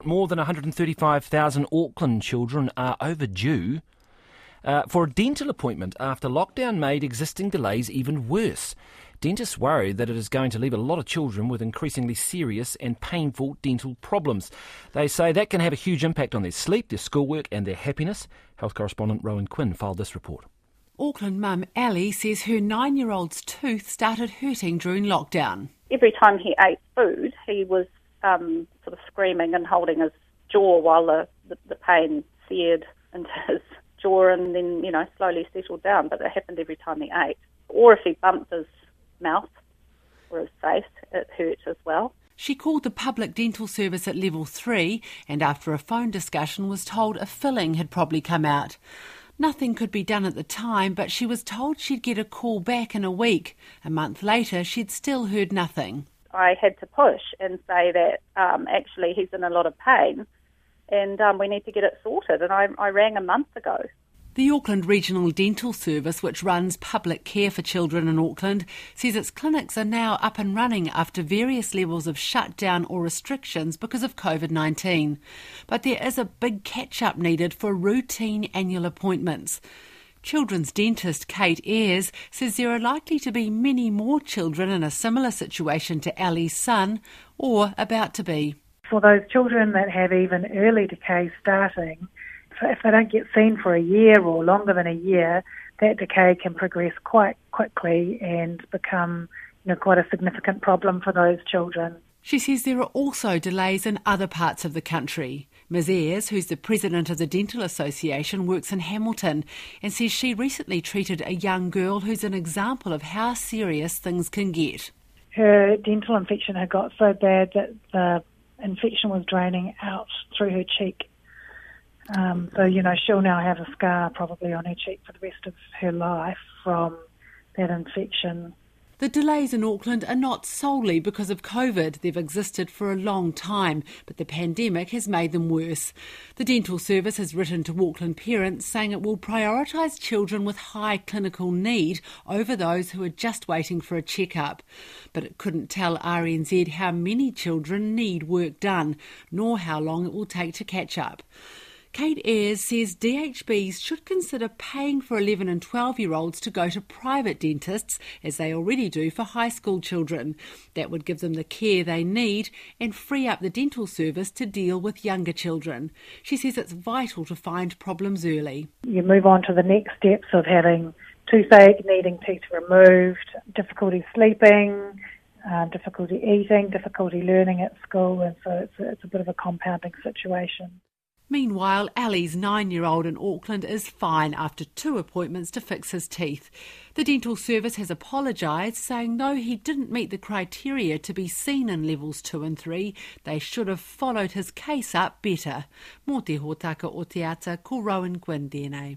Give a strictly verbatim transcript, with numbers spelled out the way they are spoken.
More than one hundred thirty-five thousand Auckland children are overdue uh, for a dental appointment after lockdown made existing delays even worse. Dentists worry that it is going to leave a lot of children with increasingly serious and painful dental problems. They say that can have a huge impact on their sleep, their schoolwork and their happiness. Health correspondent Rowan Quinn filed this report. Auckland mum Ali says her nine-year-old's tooth started hurting during lockdown. Every time he ate food, he was um, sort of screaming and holding his jaw while the, the, the pain seared into his jaw and then, you know, slowly settled down. But it happened every time he ate. Or if he bumped his mouth or his face, it hurt as well. She called the public dental service at level three and after a phone discussion was told a filling had probably come out. Nothing could be done at the time, but she was told she'd get a call back in a week. A month later, she'd still heard nothing. I had to push and say that um, actually he's in a lot of pain and um, we need to get it sorted. And I, I rang a month ago. The Auckland Regional Dental Service, which runs public care for children in Auckland, says its clinics are now up and running after various levels of shutdown or restrictions because of COVID nineteen. But there is a big catch-up needed for routine annual appointments. Children's dentist Kate Ayres says there are likely to be many more children in a similar situation to Ali's son, or about to be. For those children that have even early decay starting, if they don't get seen for a year or longer than a year, that decay can progress quite quickly and become, you know, quite a significant problem for those children. She says there are also delays in other parts of the country. Ms Ayres, who's the president of the Dental Association, works in Hamilton and says she recently treated a young girl who's an example of how serious things can get. Her dental infection had got so bad that the infection was draining out through her cheek. Um, so, you know, she'll now have a scar probably on her cheek for the rest of her life from that infection. The delays in Auckland are not solely because of COVID. They've existed for a long time, but the pandemic has made them worse. The dental service has written to Auckland parents saying it will prioritise children with high clinical need over those who are just waiting for a checkup. But it couldn't tell R N Z how many children need work done, nor how long it will take to catch up. Kate Ayres says D H Bs should consider paying for eleven and twelve-year-olds to go to private dentists, as they already do for high school children. That would give them the care they need and free up the dental service to deal with younger children. She says it's vital to find problems early. You move on to the next steps of having toothache, needing teeth removed, difficulty sleeping, uh, difficulty eating, difficulty learning at school, and so it's a, it's a bit of a compounding situation. Meanwhile, Ali's nine-year-old in Auckland is fine after two appointments to fix his teeth. The dental service has apologised, saying no, he didn't meet the criteria to be seen in levels two and three. They should have followed his case up better. Mō te hōtaka o te ata, ko Rowan Quinn D N A.